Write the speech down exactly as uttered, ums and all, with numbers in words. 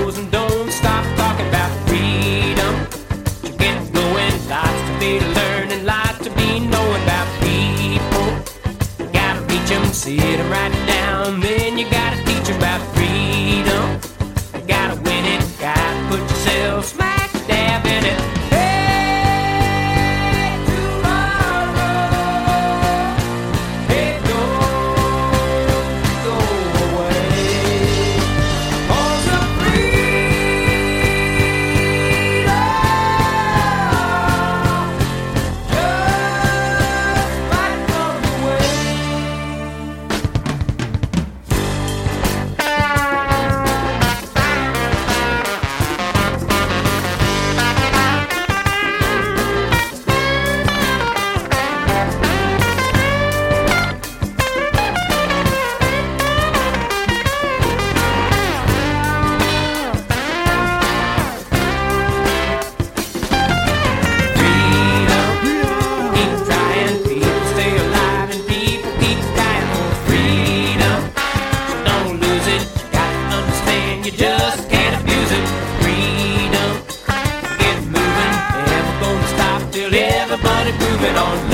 toes and don't stop talking about freedom. So get going, lots to be learning, lots to be knowing about people. You gotta reach 'em, sit 'em right down, then you gotta teach 'em about freedom. You gotta win it, gotta put yourself smack dab in it. You just can't abuse it. Freedom, get moving, never gonna stop till everybody moving on.